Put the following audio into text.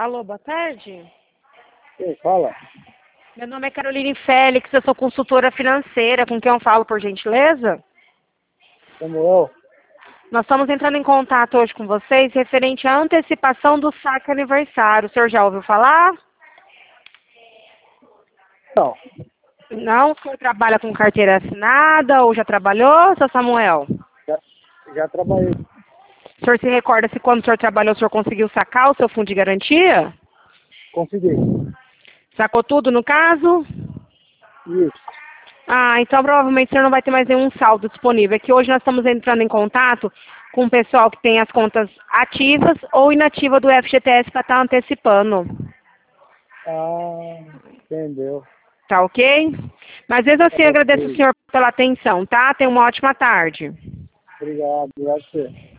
Alô, boa tarde. Quem fala? Meu nome é Caroline Félix, eu sou consultora financeira. Com quem eu falo, por gentileza? Samuel? Nós estamos entrando em contato hoje com vocês referente à antecipação do saque aniversário. O senhor já ouviu falar? Não. Não? O senhor trabalha com carteira assinada ou já trabalhou, seu Samuel? Já trabalhei. O senhor se recorda se quando o senhor trabalhou, o senhor conseguiu sacar o seu fundo de garantia? Consegui. Sacou tudo no caso? Isso. Ah, então provavelmente o senhor não vai ter mais nenhum saldo disponível. É que hoje nós estamos entrando em contato com o pessoal que tem as contas ativas ou inativas do FGTS para estar antecipando. Ah, entendeu. Tá ok? Mas mesmo assim, eu agradeço o Ok. senhor pela atenção, tá? Tenha uma ótima tarde. Obrigado. Obrigado a você.